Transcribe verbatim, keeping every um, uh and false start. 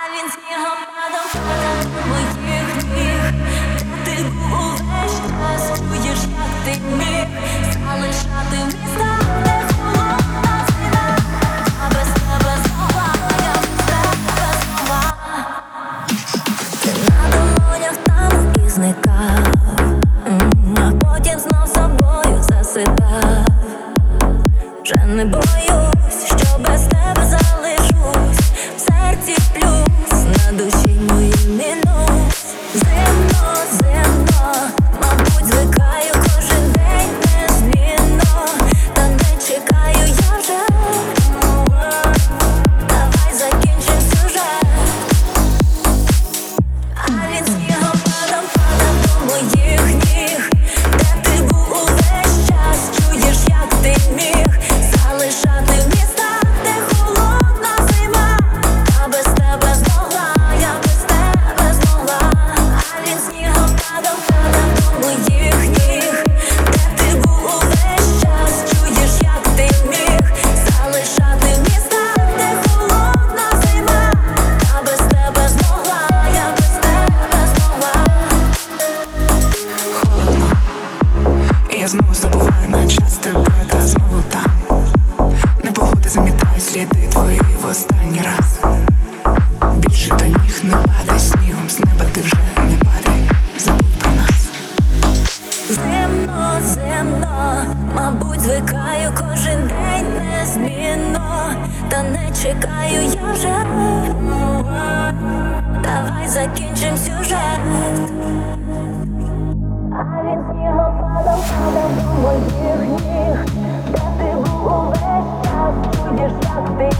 він снігопадом падав до моїх ніг. Де ти був увесь час, чуєш, як ти міг залишати міста, де холодна зима. А без тебе змогла, я без тебе змогла. Ти на долонях там і зникав, а потім знов собою засипав. Вже не боюсь, що без тебе залишусь. В серці плюс, на душі моїй мінус. Зимно, зимно, мабуть, звикаю кожен день незмінно. Та не чекаю я вже. Давай закінчим сюжет. А він снігопадом падав до моїх ніг. Де ти був увесь час, чуєш, як ти міг залишати в містах, де холодна зима. А без тебе змогла, я без тебе змогла. А він снігопадом падав до моїх ніг. Де ти був увесь час, чуєш, як ти міг залишати в містах, де холодна зима. А без тебе змогла, я без тебе змогла. Холодно, і я знову забуваю на час тебе, та знову там. Непогода замітає сліди твої в останній раз. Більше до ніг не падай снігом, з неба ти вже не падай, забудь про нас. Зимно, зимно, мабуть, звикаю кожен день незмінно. Та не чекаю я вже. Давай закінчим сюжет. А він снігопадом падав до моїх ніг. Де ти був увесь час, чуєш, як ти